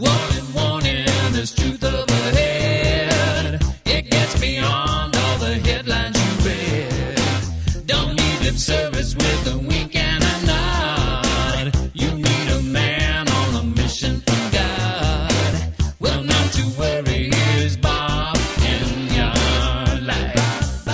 Warning, warning, there's truth up ahead. It gets beyond all the headlines you read. Don't need lip service with a wink and a nod. You need a man on a mission from God. Well, not to worry, here's Bob in your life.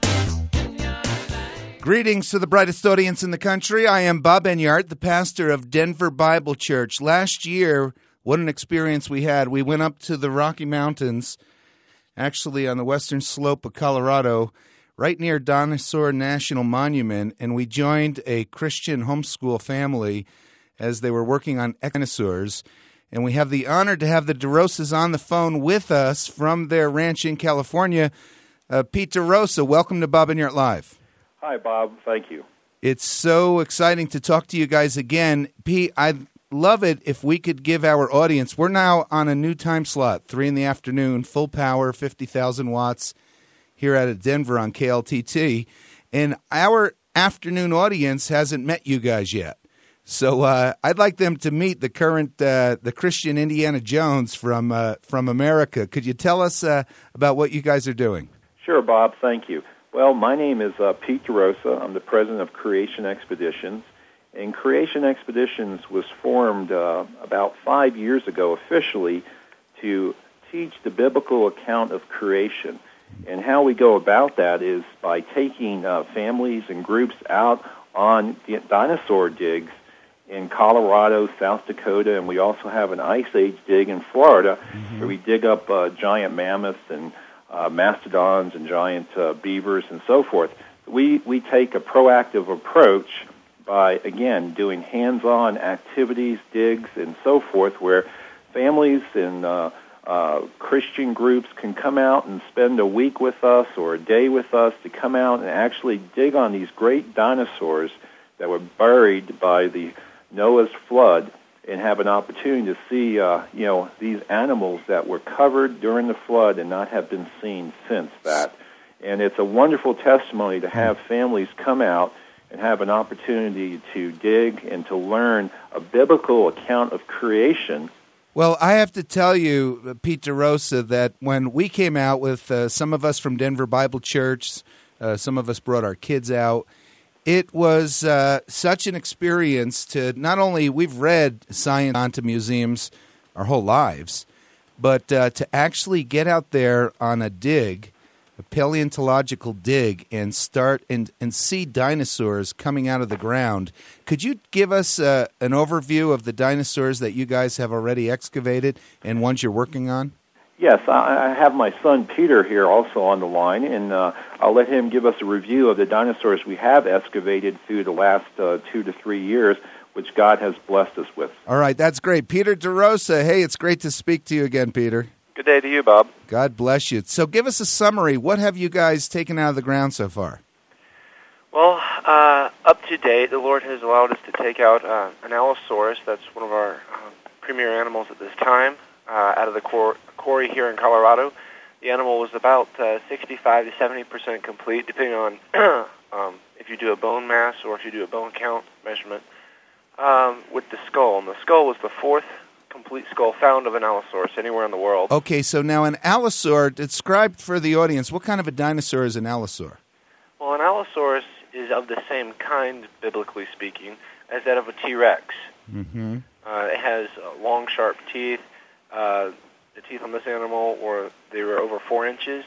Greetings to the brightest audience in the country. I am Bob Enyart, the pastor of Denver Bible Church. Last year, what an experience we had. We went up to the Rocky Mountains, actually on the western slope of Colorado, right near Dinosaur National Monument, and we joined a Christian homeschool family as they were working on dinosaurs. And we have the honor to have the DeRosas on the phone with us from their ranch in California. Pete DeRosa, welcome to Bob Enyart Live. Hi, Bob. Thank you. It's so exciting to talk to you guys again. Pete, I'd love it if we could give our audience, we're now on a new time slot, 3 in the afternoon, full power, 50,000 watts here out of Denver on KLTT. And our afternoon audience hasn't met you guys yet. So I'd like them to meet the current, the Christian Indiana Jones from America. Could you tell us about what you guys are doing? Sure, Bob. Thank you. Well, my name is Pete DeRosa. I'm the president of Creation Expeditions. And Creation Expeditions was formed about 5 years ago officially to teach the biblical account of creation. And how we go about that is by taking families and groups out on dinosaur digs in Colorado, South Dakota, and we also have an Ice Age dig in Florida where we dig up giant mammoths and mastodons and giant beavers and so forth. We take a proactive approach by, again, doing hands-on activities, digs, and so forth, where families and Christian groups can come out and spend a week with us or a day with us to come out and actually dig on these great dinosaurs that were buried by the Noah's flood and have an opportunity to see, these animals that were covered during the flood and not have been seen since that. And it's a wonderful testimony to have families come out and have an opportunity to dig and to learn a biblical account of creation. Well, I have to tell you, Pete DeRosa, that when we came out with some of us from Denver Bible Church, some of us brought our kids out, it was such an experience to not only, we've read science onto museums our whole lives, but to actually get out there on a dig, a paleontological dig, and start and see dinosaurs coming out of the ground. Could you give us an overview of the dinosaurs that you guys have already excavated and ones you're working on? Yes, I have my son Peter here also on the line, and I'll let him give us a review of the dinosaurs we have excavated through the last 2 to 3 years, which God has blessed us with. All right, that's great. Peter DeRosa, hey, it's great to speak to you again, Peter. Good day to you, Bob. God bless you. So give us a summary. What have you guys taken out of the ground so far? Well, up to date, the Lord has allowed us to take out an Allosaurus. That's one of our premier animals at this time, out of the quarry here in Colorado. The animal was about 65 to 70% complete, depending on if you do a bone mass or if you do a bone count measurement, with the skull. And the skull was the fourth complete skull found of an Allosaurus anywhere in the world. Okay, so now an Allosaur, describe for the audience, what kind of a dinosaur is an Allosaur? Well, an Allosaurus is of the same kind, biblically speaking, as that of a T-Rex. Mm-hmm. It has long, sharp teeth. The teeth on this animal they were over 4 inches.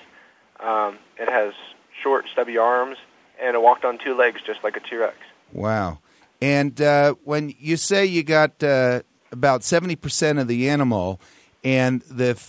It has short, stubby arms, and it walked on 2 legs just like a T-Rex. Wow. And when you say you got about 70% of the animal, and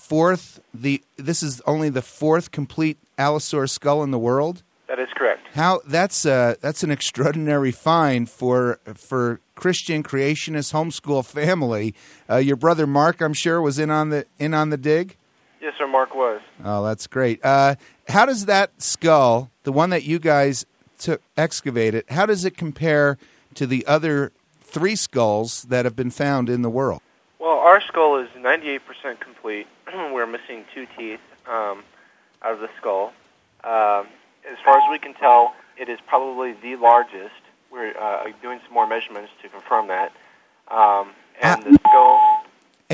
this is only the fourth complete Allosaur skull in the world? That is correct. That's an extraordinary find for Christian creationist homeschool family. Your brother Mark, I'm sure, was in on the dig? Yes, sir, Mark was. Oh, that's great. How does that skull, the one that you guys excavated, how does it compare to the other 3 skulls that have been found in the world? Well, our skull is 98% complete. We're missing 2 teeth out of the skull. As far as we can tell, it is probably the largest. We're doing some more measurements to confirm that. And the skull...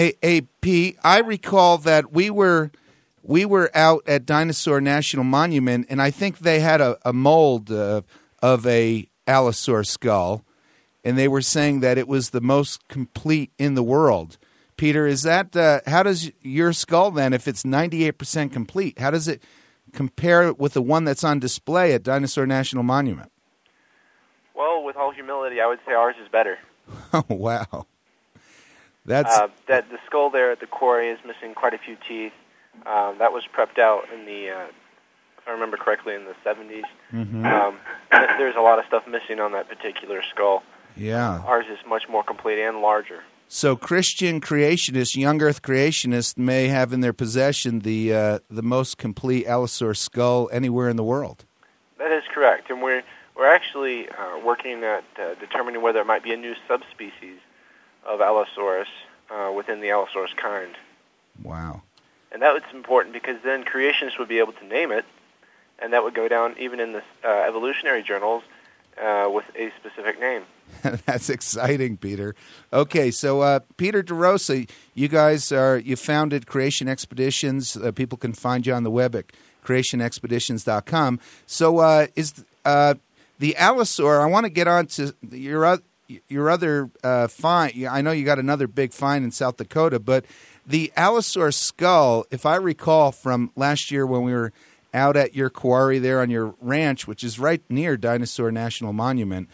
Hey, Pete, I recall that we were out at Dinosaur National Monument, and I think they had a mold of a Allosaur skull, and they were saying that it was the most complete in the world. Peter, is that how does your skull then, if it's 98% complete, how does it compare with the one that's on display at Dinosaur National Monument? Well, with all humility, I would say ours is better. Oh, wow. That's that the skull there at the quarry is missing quite a few teeth. That was prepped out in the, if I remember correctly, in the 70s. Mm-hmm. There's a lot of stuff missing on that particular skull. Yeah. Ours is much more complete and larger. So Christian creationists, young Earth creationists, may have in their possession the most complete Allosaur skull anywhere in the world. That is correct, and we're actually working at determining whether it might be a new subspecies of Allosaurus within the Allosaurus kind. Wow. And that was important because then creationists would be able to name it, and that would go down even in the evolutionary journals with a specific name. That's exciting, Peter. Okay, so Peter DeRosa, you founded Creation Expeditions. People can find you on the web at creationexpeditions.com. So is the Allosaur, I want to get on to your other find. I know you got another big find in South Dakota, but the Allosaur skull, if I recall from last year when we were out at your quarry there on your ranch, which is right near Dinosaur National Monument,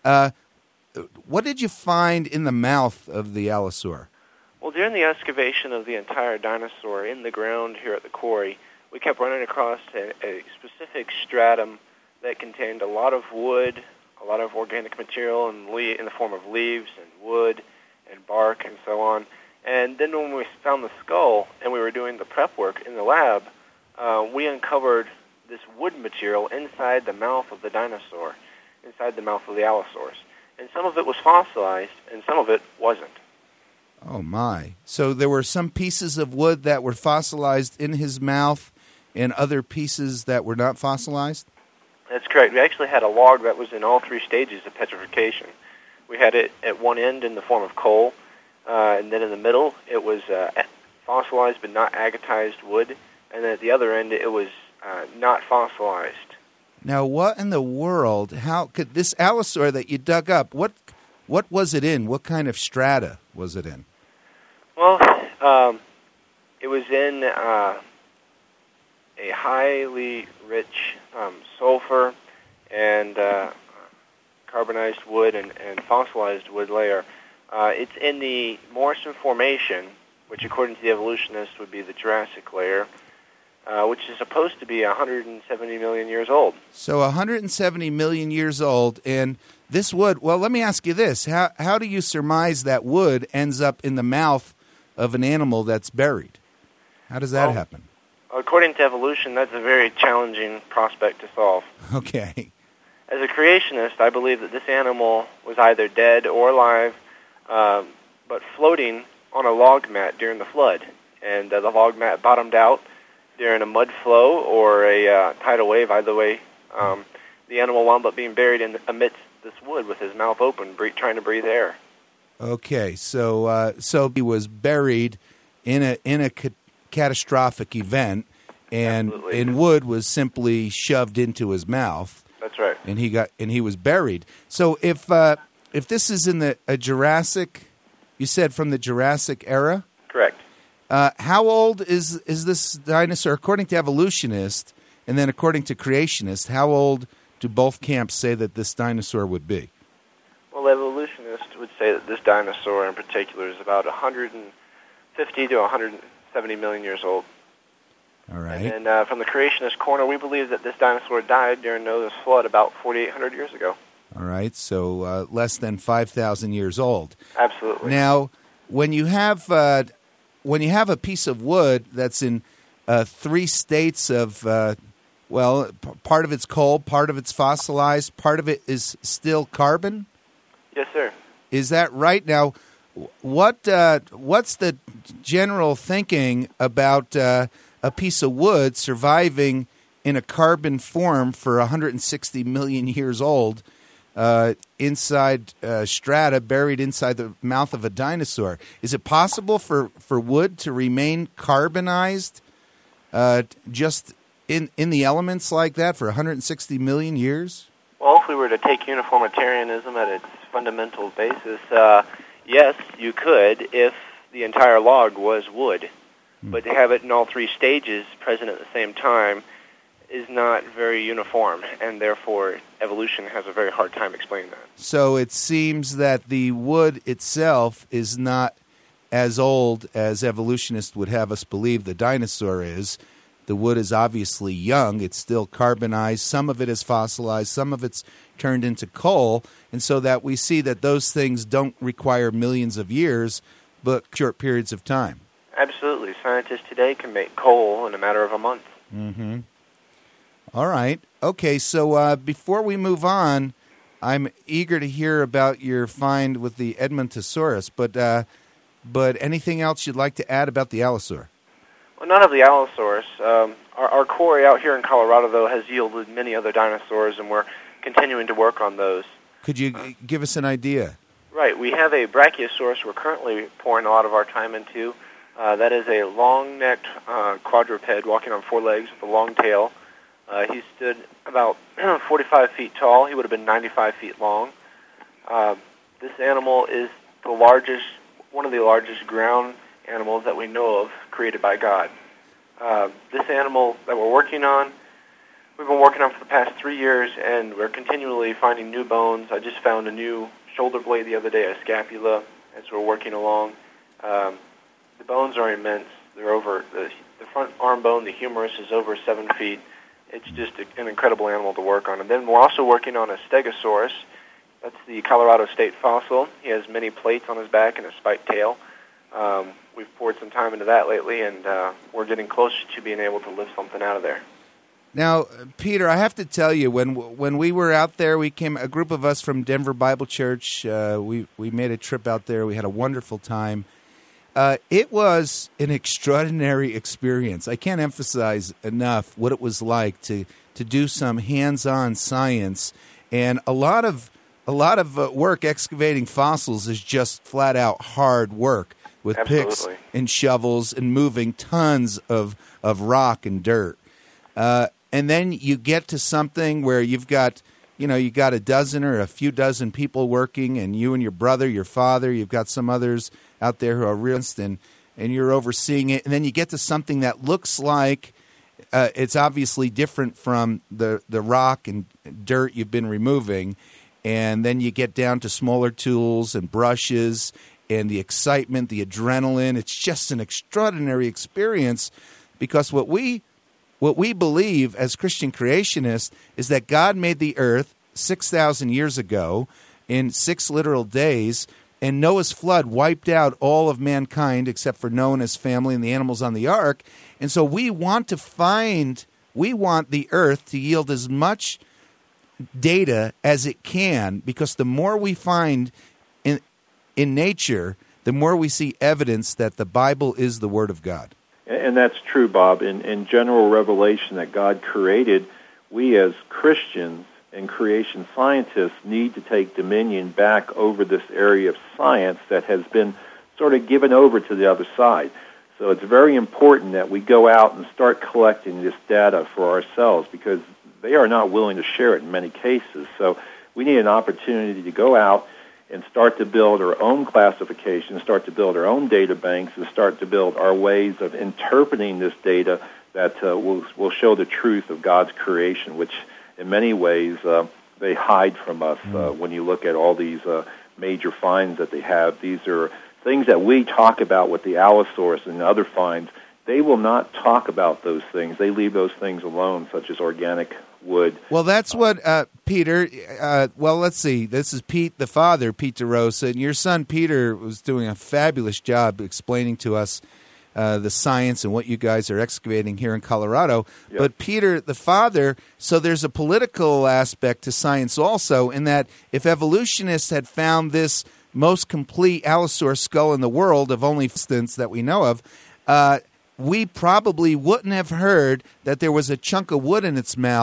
what did you find in the mouth of the Allosaur? Well, during the excavation of the entire dinosaur in the ground here at the quarry, we kept running across a specific stratum that contained a lot of wood, a lot of organic material in the form of leaves and wood and bark and so on. And then when we found the skull and we were doing the prep work in the lab, we uncovered this wood material inside the mouth of the dinosaur, inside the mouth of the Allosaurus. And some of it was fossilized, and some of it wasn't. Oh, my. So there were some pieces of wood that were fossilized in his mouth and other pieces that were not fossilized? That's correct. We actually had a log that was in all three stages of petrification. We had it at one end in the form of coal, and then in the middle it was fossilized but not agatized wood, and then at the other end it was not fossilized. Now, what in the world, how could this Allosaur that you dug up, what was it in? What kind of strata was it in? Well, it was in a highly rich sulfur and carbonized wood and fossilized wood layer. It's in the Morrison Formation, which according to the evolutionists would be the Jurassic layer, which is supposed to be 170 million years old. So 170 million years old, and this wood, well, let me ask you this. How do you surmise that wood ends up in the mouth of an animal that's buried? How does that happen? According to evolution, that's a very challenging prospect to solve. Okay. As a creationist, I believe that this animal was either dead or alive, but floating on a log mat during the flood. And the log mat bottomed out during a mud flow or a tidal wave. Either way, the animal wound up being buried amidst this wood with his mouth open, trying to breathe air. Okay, so he was buried in a catastrophic event, and wood was simply shoved into his mouth. That's right. And he was buried. So if this is in a Jurassic, you said from the Jurassic era? Correct. How old is this dinosaur? According to evolutionists, and then according to creationists, how old do both camps say that this dinosaur would be? Well, evolutionists would say that this dinosaur in particular is about 150 to 170 million years old. All right. And then from the creationist corner, we believe that this dinosaur died during Noah's flood about 4,800 years ago. All right, so less than 5,000 years old. Absolutely. Now, when you have a piece of wood that's in three states of, part of it's coal, part of it's fossilized, part of it is still carbon? Yes, sir. Is that right? Now, what's the general thinking about a piece of wood surviving in a carbon form for 160 million years old? inside strata buried inside the mouth of a dinosaur. Is it possible for wood to remain carbonized just in the elements like that for 160 million years? Well, if we were to take uniformitarianism at its fundamental basis, yes, you could if the entire log was wood. But to have it in all three stages present at the same time is not very uniform, and therefore evolution has a very hard time explaining that. So it seems that the wood itself is not as old as evolutionists would have us believe the dinosaur is. The wood is obviously young. It's still carbonized. Some of it is fossilized. Some of it's turned into coal. And so that we see that those things don't require millions of years, but short periods of time. Absolutely. Scientists today can make coal in a matter of a month. Mm-hmm. All right. Okay, so before we move on, I'm eager to hear about your find with the Edmontosaurus, but anything else you'd like to add about the Allosaur? Well, none of the Allosaurus. Our quarry out here in Colorado, though, has yielded many other dinosaurs, and we're continuing to work on those. Could you give us an idea? Right. We have a Brachiosaurus we're currently pouring a lot of our time into. That is a long-necked quadruped walking on four legs with a long tail. He stood about 45 feet tall. He would have been 95 feet long. This animal is one of the largest ground animals that we know of created by God. This animal that we're working on, we've been working on for the past 3 years, and we're continually finding new bones. I just found a new shoulder blade the other day, a scapula, as we're working along. The bones are immense. They're over the front arm bone, the humerus, is over 7 feet. It's just an incredible animal to work on. And then we're also working on a Stegosaurus. That's the Colorado State fossil. He has many plates on his back and a spiked tail. We've poured some time into that lately, and we're getting close to being able to lift something out of there. Now, Peter, I have to tell you, when we were out there, a group of us from Denver Bible Church. We made a trip out there. We had a wonderful time. It was an extraordinary experience. I can't emphasize enough what it was like to do some hands-on science, and a lot of work excavating fossils is just flat out hard work with Absolutely. picks and shovels and moving tons of rock and dirt. And then you get to something where you got a dozen or a few dozen people working, and you and your brother, your father, you've got some others out there who are real, and you're overseeing it. And then you get to something that looks like it's obviously different from the rock and dirt you've been removing. And then you get down to smaller tools and brushes and the excitement, the adrenaline. It's just an extraordinary experience, because what we believe as Christian creationists is that God made the earth 6,000 years ago in 6 literal days, and Noah's flood wiped out all of mankind except for Noah and his family and the animals on the ark. And so we want the earth to yield as much data as it can, because the more we find in nature, the more we see evidence that the Bible is the Word of God. And that's true, Bob. In general revelation that God created, we as Christians and creation scientists need to take dominion back over this area of science that has been sort of given over to the other side. So it's very important that we go out and start collecting this data for ourselves, because they are not willing to share it in many cases. So we need an opportunity to go out and start to build our own classification, start to build our own data banks, and start to build our ways of interpreting this data that will show the truth of God's creation, which in many ways they hide from us. When you look at all these major finds that they have, these are things that we talk about with the Allosaurus and other finds. They will not talk about those things. They leave those things alone, such as organic wood. Well, that's what, Peter, let's see. This is Pete, the father, Pete DeRosa, and your son, Peter, was doing a fabulous job explaining to us the science and what you guys are excavating here in Colorado. Yep. But Peter, the father, so there's a political aspect to science also, in that if evolutionists had found this most complete Allosaurus skull in the world of only instance that we know of, we probably wouldn't have heard that there was a chunk of wood in its mouth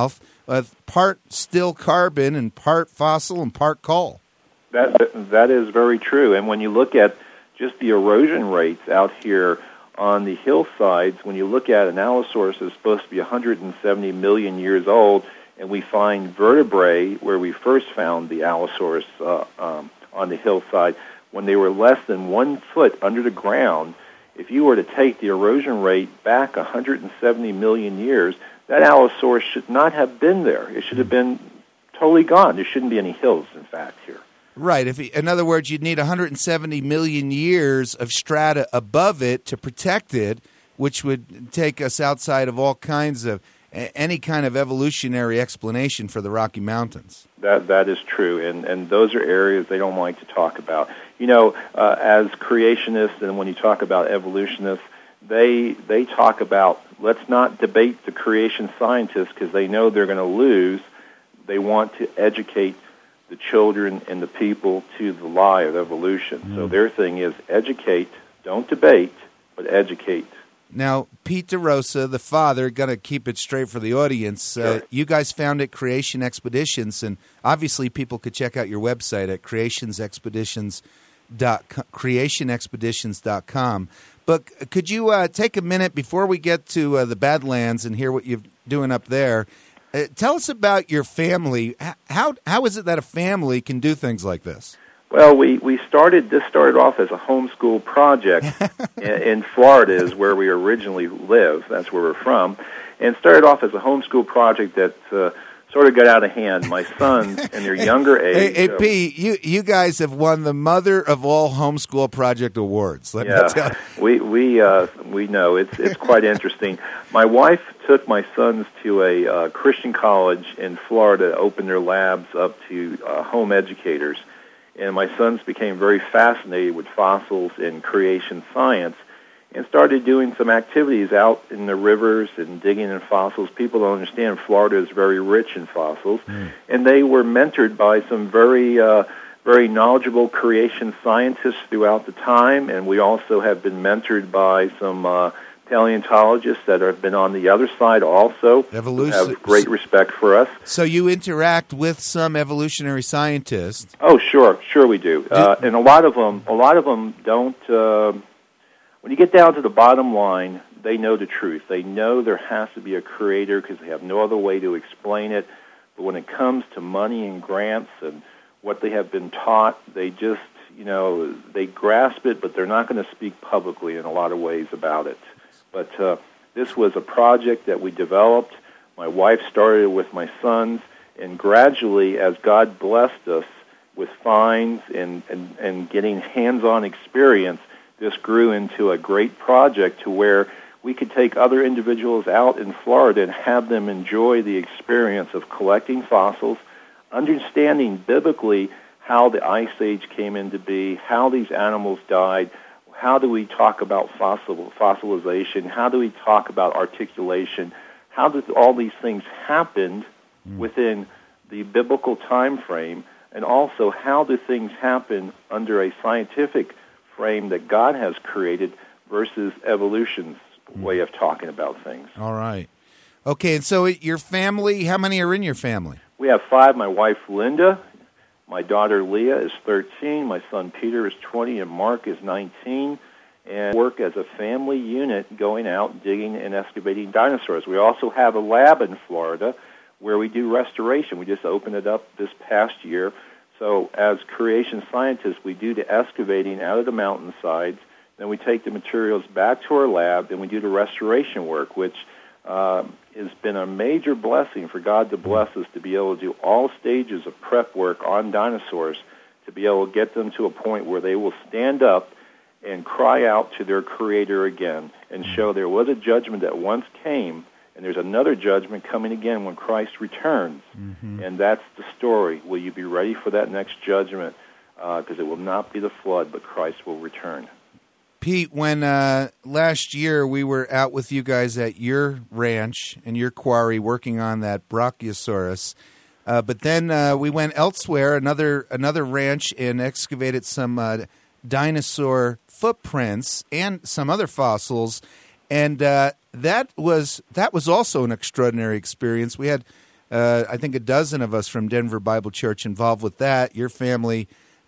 part still carbon and part fossil and part coal. That is very true. And when you look at just the erosion rates out here on the hillsides, when you look at an Allosaurus that's supposed to be 170 million years old, and we find vertebrae where we first found the Allosaurus on the hillside, when they were less than 1 foot under the ground, if you were to take the erosion rate back 170 million years, that Allosaurus should not have been there. It should have been totally gone. There shouldn't be any hills, in fact, here. Right. In other words, you'd need 170 million years of strata above it to protect it, which would take us outside of all kinds of any kind of evolutionary explanation for the Rocky Mountains. That is true, and those are areas they don't like to talk about. You know, as creationists, and when you talk about evolutionists, they talk about, let's not debate the creation scientists because they know they're going to lose. They want to educate the children and the people to the lie of evolution. So their thing is educate, don't debate, but educate. Now, Pete DeRosa, the father, going to keep it straight for the audience. Sure. You guys founded Creation Expeditions, and obviously people could check out your website at creationexpeditions.com. But could you take a minute before we get to the Badlands and hear what you're doing up there? Tell us about your family. How is it that a family can do things like this? Well, this started off as a homeschool project in Florida, is where we originally live. That's where we're from. And started off as a homeschool project that sort of got out of hand. My sons, in their younger age... Hey, Pete, you guys have won the mother of all homeschool project awards. Let me tell you. We know. It's quite interesting. My wife took my sons to a Christian college in Florida to open their labs up to home educators. And my sons became very fascinated with fossils and creation science and started doing some activities out in the rivers and digging in fossils. People don't understand Florida is very rich in fossils. And they were mentored by some very knowledgeable creation scientists throughout the time, and we also have been mentored by some paleontologists that have been on the other side also, who have great respect for us. So you interact with some evolutionary scientists. Oh, sure we do. And a lot of them don't. When you get down to the bottom line, they know the truth. They know there has to be a creator because they have no other way to explain it. But when it comes to money and grants and what they have been taught, they just, they grasp it, but they're not going to speak publicly in a lot of ways about it. But this was a project that we developed. My wife started with my sons, and gradually, as God blessed us with finds and getting hands-on experience, this grew into a great project to where we could take other individuals out in Florida and have them enjoy the experience of collecting fossils, understanding biblically how the Ice Age came into being, how these animals died. How do we talk about fossilization? How do we talk about articulation? How did all these things happen within the biblical time frame? And also, how do things happen under a scientific frame that God has created versus evolution's way of talking about things? All right. Okay, and so your family, how many are in your family? We have 5. My wife, Linda. My daughter, Leah, is 13. My son, Peter, is 20, and Mark is 19. And work as a family unit going out, digging and excavating dinosaurs. We also have a lab in Florida where we do restoration. We just opened it up this past year. So as creation scientists, we do the excavating out of the mountainsides. Then we take the materials back to our lab, and we do the restoration work, which has been a major blessing for God to bless us to be able to do all stages of prep work on dinosaurs, to be able to get them to a point where they will stand up and cry out to their Creator again and show there was a judgment that once came, and there's another judgment coming again when Christ returns. And that's the story. Will you be ready for that next judgment? Because it will not be the flood, but Christ will return. Pete, when last year we were out with you guys at your ranch and your quarry working on that Brachiosaurus, but then we went elsewhere, another ranch, and excavated some dinosaur footprints and some other fossils, and that was also an extraordinary experience. We had I think a dozen of us from Denver Bible Church involved with that. Your family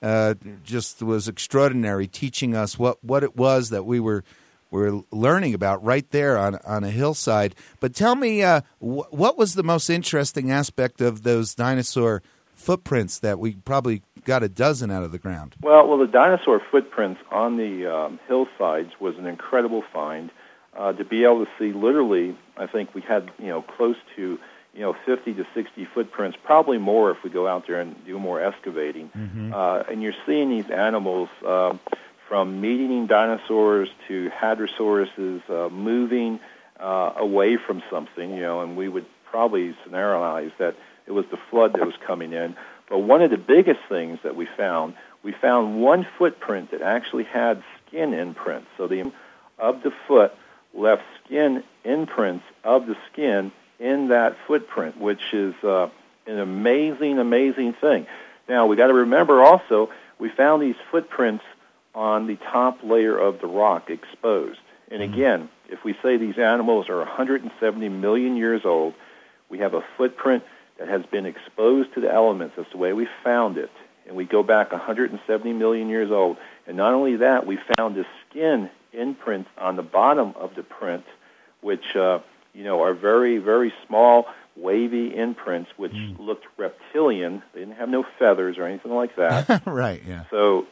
just was extraordinary, teaching us what it was that we were learning about right there on a hillside. But tell me, what was the most interesting aspect of those dinosaur footprints that we probably got a dozen out of the ground? Well, the dinosaur footprints on the hillsides was an incredible find. To be able to see, literally, I think we had close to 50 to 60 footprints, probably more if we go out there and do more excavating. Mm-hmm. And you're seeing these animals from meat-eating dinosaurs to hadrosauruses moving away from something, and we would probably scenarize that it was the flood that was coming in. But one of the biggest things that we found one footprint that actually had skin imprints. So of the foot left skin imprints of the skin in that footprint, which is an amazing, amazing thing. Now, we got to remember also, we found these footprints on the top layer of the rock exposed. And again, if we say these animals are 170 million years old, we have a footprint that has been exposed to the elements. That's the way we found it. And we go back 170 million years old. And not only that, we found the skin imprints on the bottom of the print, which are very, very small, wavy imprints, which looked reptilian. They didn't have no feathers or anything like that. Right, yeah. So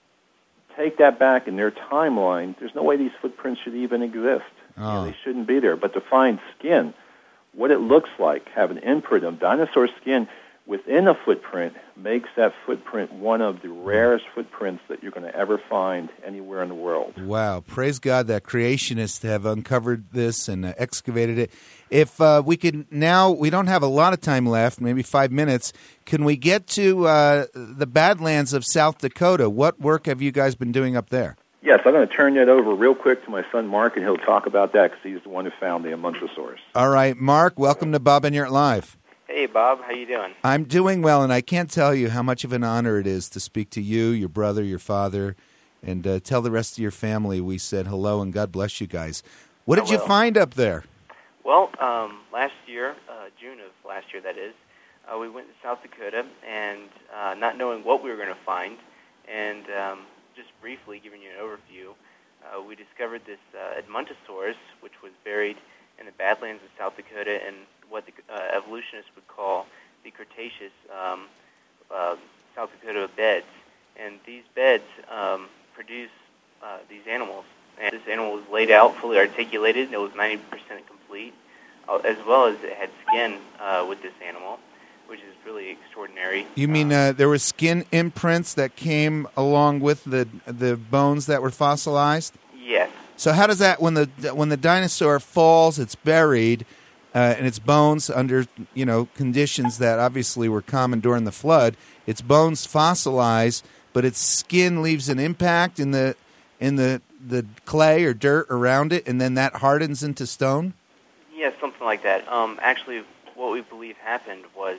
take that back in their timeline. There's no way these footprints should even exist. Oh. They shouldn't be there. But to find skin, what it looks like, have an imprint of dinosaur skin within a footprint makes that footprint one of the rarest footprints that you're going to ever find anywhere in the world. Wow. Praise God that creationists have uncovered this and excavated it. If we could now, we don't have a lot of time left, maybe 5 minutes. Can we get to the Badlands of South Dakota? What work have you guys been doing up there? Yes, I'm going to turn that over real quick to my son Mark, and he'll talk about that because he's the one who found the Edmontosaurus. All right, Mark, welcome to Bob Enyart Live. Hey, Bob. How you doing? I'm doing well, and I can't tell you how much of an honor it is to speak to you, your brother, your father, and tell the rest of your family we said hello and God bless you guys. What did you find up there? Well, last year, June of last year, that is, we went to South Dakota, and not knowing what we were going to find, and just briefly giving you an overview, we discovered this Edmontosaurus, which was buried in the Badlands of South Dakota in what the evolutionists would call the Cretaceous South Dakota beds. And these beds produce these animals. And this animal was laid out, fully articulated, and it was 90% complete, as well as it had skin with this animal, which is really extraordinary. You mean there were skin imprints that came along with the bones that were fossilized? Yes. So how does that, when the dinosaur falls, it's buried, and its bones under conditions that obviously were common during the flood, its bones fossilize, but its skin leaves an impact in the clay or dirt around it, and then that hardens into stone? Yes, something like that. Actually, what we believe happened was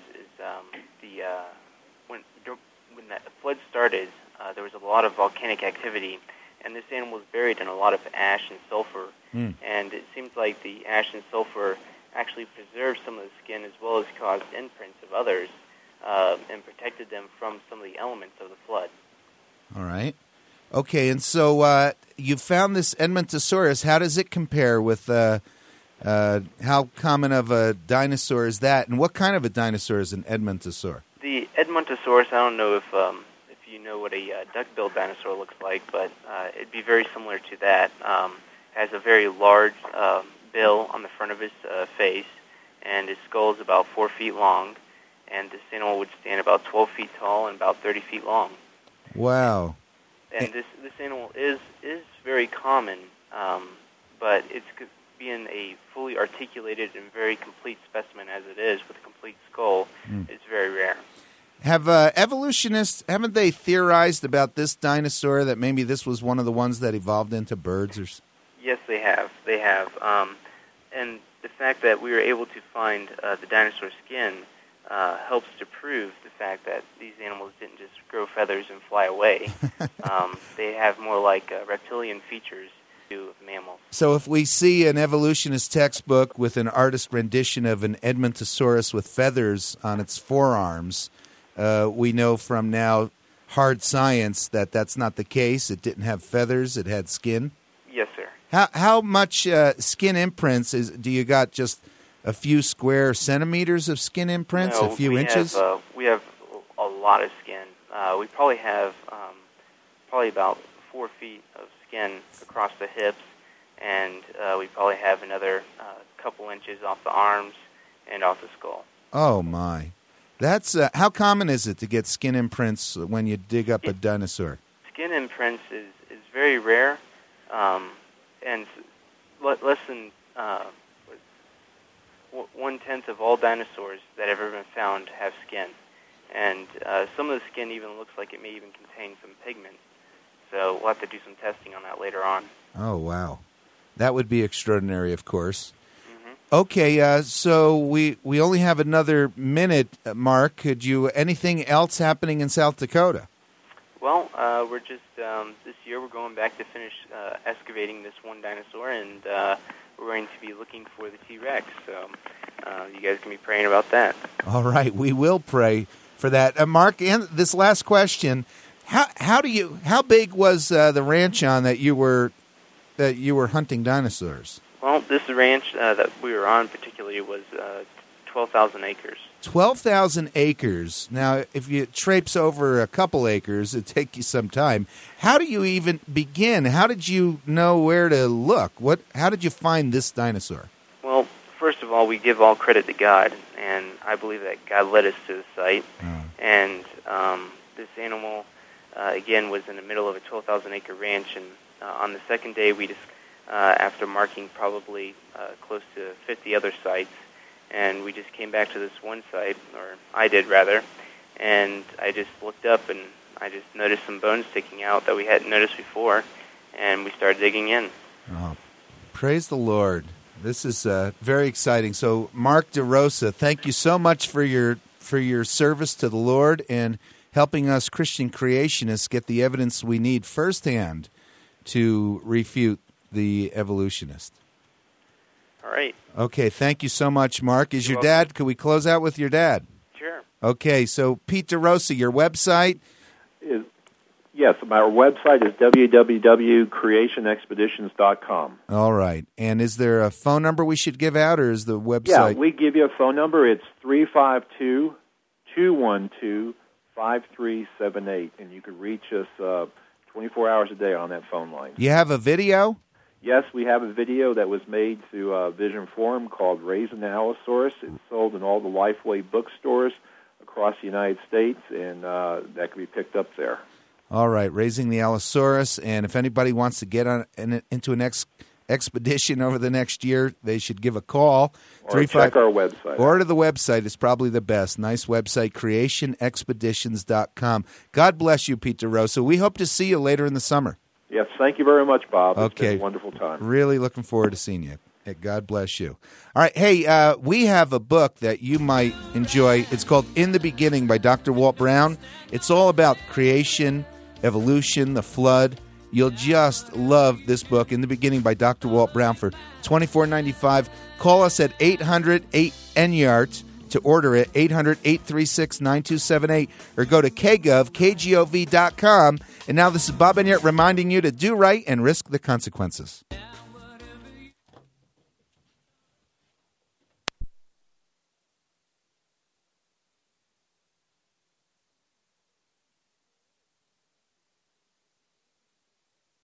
when that flood started, there was a lot of volcanic activity, and this animal was buried in a lot of ash and sulfur. And it seems like the ash and sulfur actually preserved some of the skin as well as caused imprints of others and protected them from some of the elements of the flood. All right. Okay, and so you found this Edmontosaurus. How does it compare with how common of a dinosaur is that, and what kind of a dinosaur is an Edmontosaur? The Edmontosaurus, I don't know if you know what a duck-billed dinosaur looks like, but it'd be very similar to that. Has a very large bill on the front of his face, and his skull is about 4 feet long, and this animal would stand about 12 feet tall and about 30 feet long. Wow. And this animal is very common, but it's being a fully articulated and very complete specimen as it is with a complete skull, it's very rare. Have evolutionists, haven't they theorized about this dinosaur that maybe this was one of the ones that evolved into birds? Or? Yes, they have. They have. And the fact that we were able to find the dinosaur skin helps to prove the fact that these animals didn't just grow feathers and fly away. They have more like reptilian features, of mammals. So if we see an evolutionist textbook with an artist rendition of an Edmontosaurus with feathers on its forearms, we know from now hard science that that's not the case. It didn't have feathers. It had skin. Yes, sir. How much skin imprints do you got? Just a few square centimeters of skin imprints? No, a few inches? We have a lot of skin. We probably have about 4 feet of skin across the hips, and we probably have another couple inches off the arms and off the skull. Oh, my. That's how common is it to get skin imprints when you dig up a dinosaur? Skin imprints is very rare, and less than 1/10 of all dinosaurs that have ever been found have skin. And some of the skin even looks like it may even contain some pigment. So we'll have to do some testing on that later on. Oh, wow. That would be extraordinary, of course. Okay, so we only have another minute, Mark. Could you anything else happening in South Dakota? Well, we're just this year we're going back to finish excavating this one dinosaur, and we're going to be looking for the T-Rex. So you guys can be praying about that. All right, we will pray for that. Mark, and this last question: how big was the ranch on that you were hunting dinosaurs? Well, this ranch that we were on particularly was 12,000 acres. 12,000 acres. Now, if you traipse over a couple acres, it'd take you some time. How do you even begin? How did you know where to look? How did you find this dinosaur? Well, first of all, we give all credit to God, and I believe that God led us to the site. And this animal, again, was in the middle of a 12,000-acre ranch, and on the second day, we just after marking probably close to 50 other sites, and we just came back to this one site, or I did rather, and I just looked up and I just noticed some bones sticking out that we hadn't noticed before, and we started digging in. Oh, praise the Lord. This is very exciting. So, Mark DeRosa, thank you so much for your service to the Lord and helping us Christian creationists get the evidence we need firsthand to refute the evolutionist. All right. Okay, thank you so much, Mark. Is your dad, could we close out with your dad? Sure. Okay, so Pete DeRosa, your website? Yes, my website is www.creationexpeditions.com. All right. And is there a phone number we should give out, or is the website? Yeah, we give you a phone number. It's 352-212-5378, and you can reach us 24 hours a day on that phone line. You have a video? Yes, we have a video that was made through Vision Forum called Raising the Allosaurus. It's sold in all the Lifeway bookstores across the United States, and that can be picked up there. All right, Raising the Allosaurus. And if anybody wants to get into an expedition over the next year, they should give a call. Or check our website. Or to the website is probably the best. Nice website, creationexpeditions.com. God bless you, Pete DeRosa. We hope to see you later in the summer. Yes, thank you very much, Bob. It's Okay. been a wonderful time. Really looking forward to seeing you. God bless you. All right, hey, we have a book that you might enjoy. It's called In the Beginning by Dr. Walt Brown. It's all about creation, evolution, the flood. You'll just love this book, In the Beginning by Dr. Walt Brown, for $24.95. Call us at 800-8-ENYART to order it, 800-836-9278, or go to KGov.com. And now this is Bob Enyart reminding you to do right and risk the consequences.